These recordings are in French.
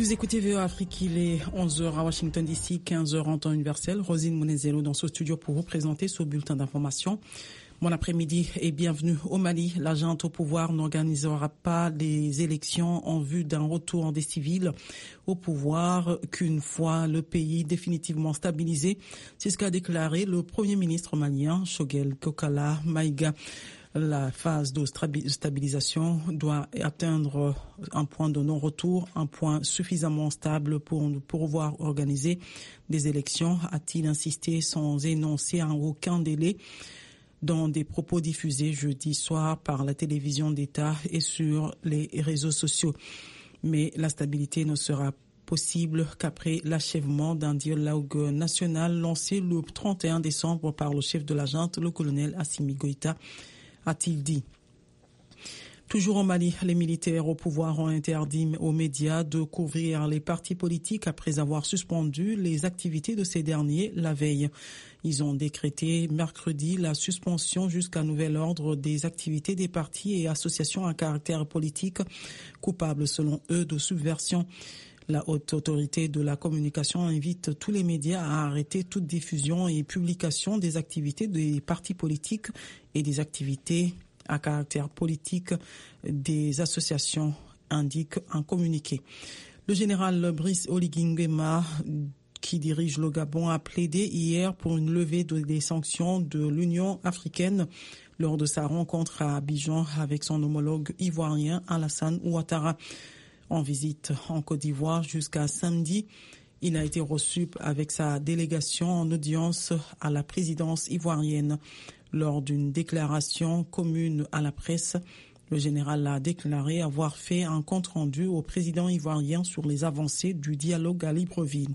Vous écoutez VOA Afrique, il est 11h à Washington DC, 15h en temps universel. Rosine Mounezelo dans ce studio pour vous présenter ce bulletin d'information. Bon après-midi et bienvenue au Mali. La junte au pouvoir n'organisera pas les élections en vue d'un retour des civils au pouvoir qu'une fois le pays définitivement stabilisé. C'est ce qu'a déclaré le Premier ministre malien, Choguel Kokala Maïga. La phase de stabilisation doit atteindre un point de non-retour, un point suffisamment stable pour pouvoir organiser des élections, a-t-il insisté sans énoncer en aucun délai dans des propos diffusés jeudi soir par la télévision d'État et sur les réseaux sociaux. Mais la stabilité ne sera possible qu'après l'achèvement d'un dialogue national lancé le 31 décembre par le chef de la junte, le colonel Assimi Goïta, a-t-il dit. Toujours au Mali, les militaires au pouvoir ont interdit aux médias de couvrir les partis politiques après avoir suspendu les activités de ces derniers la veille. Ils ont décrété mercredi la suspension jusqu'à nouvel ordre des activités des partis et associations à caractère politique coupables selon eux de subversion. La haute autorité de la communication invite tous les médias à arrêter toute diffusion et publication des activités des partis politiques et des activités à caractère politique des associations, indique un communiqué. Le général Brice Oligui Nguema, qui dirige le Gabon, a plaidé hier pour une levée des sanctions de l'Union africaine lors de sa rencontre à Abidjan avec son homologue ivoirien Alassane Ouattara. En visite en Côte d'Ivoire jusqu'à samedi, il a été reçu avec sa délégation en audience à la présidence ivoirienne. Lors d'une déclaration commune à la presse, le général a déclaré avoir fait un compte-rendu au président ivoirien sur les avancées du dialogue à Libreville.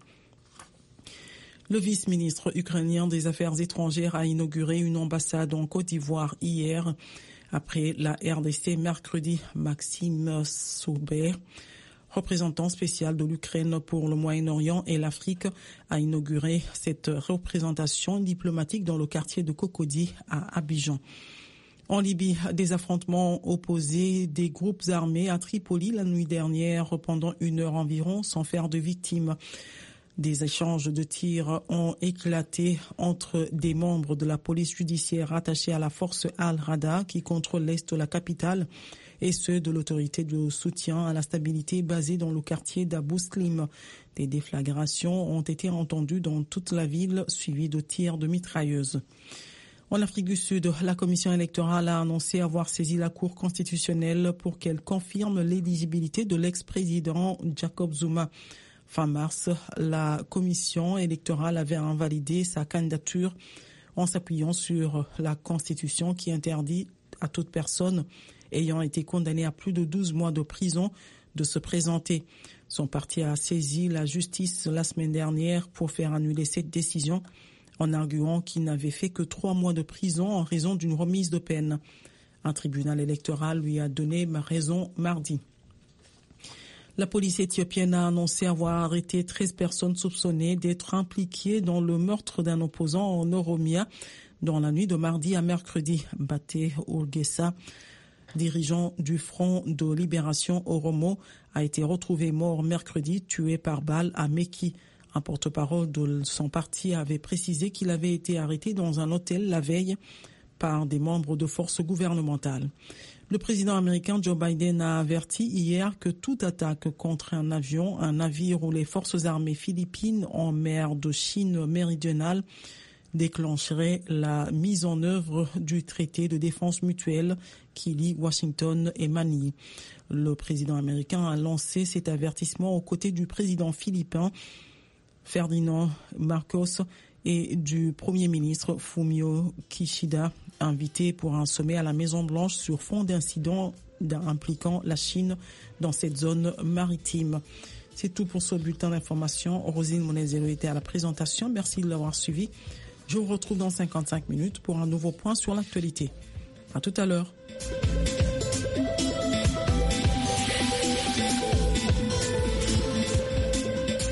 Le vice-ministre ukrainien des Affaires étrangères a inauguré une ambassade en Côte d'Ivoire hier. Après la RDC mercredi, Maxime Soubert, représentant spécial de l'Ukraine pour le Moyen-Orient et l'Afrique, a inauguré cette représentation diplomatique dans le quartier de Cocody à Abidjan. En Libye, des affrontements opposés des groupes armés à Tripoli la nuit dernière pendant 1 heure environ sans faire de victimes. Des échanges de tirs ont éclaté entre des membres de la police judiciaire rattachés à la force Al-Rada qui contrôle l'est de la capitale et ceux de l'autorité de soutien à la stabilité basée dans le quartier d'Abou Slim. Des déflagrations ont été entendues dans toute la ville suivies de tirs de mitrailleuses. En Afrique du Sud, la commission électorale a annoncé avoir saisi la Cour constitutionnelle pour qu'elle confirme l'éligibilité de l'ex-président Jacob Zuma. Fin mars, la commission électorale avait invalidé sa candidature en s'appuyant sur la Constitution qui interdit à toute personne ayant été condamnée à plus de 12 mois de prison de se présenter. Son parti a saisi la justice la semaine dernière pour faire annuler cette décision en arguant qu'il n'avait fait que 3 mois de prison en raison d'une remise de peine. Un tribunal électoral lui a donné raison mardi. La police éthiopienne a annoncé avoir arrêté 13 personnes soupçonnées d'être impliquées dans le meurtre d'un opposant en Oromia dans la nuit de mardi à mercredi. Baté Urgesa, dirigeant du Front de Libération Oromo, a été retrouvé mort mercredi, tué par balle à Meki. Un porte-parole de son parti avait précisé qu'il avait été arrêté dans un hôtel la veille par des membres de forces gouvernementales. Le président américain Joe Biden a averti hier que toute attaque contre un avion, un navire ou les forces armées philippines en mer de Chine méridionale déclencherait la mise en œuvre du traité de défense mutuelle qui lie Washington et Manille. Le président américain a lancé cet avertissement aux côtés du président philippin Ferdinand Marcos et du Premier ministre Fumio Kishida, invité pour un sommet à la Maison-Blanche sur fond d'incidents impliquant la Chine dans cette zone maritime. C'est tout pour ce bulletin d'information. Rosine Mounezelo était à la présentation. Merci de l'avoir suivi. Je vous retrouve dans 55 minutes pour un nouveau point sur l'actualité. À tout à l'heure.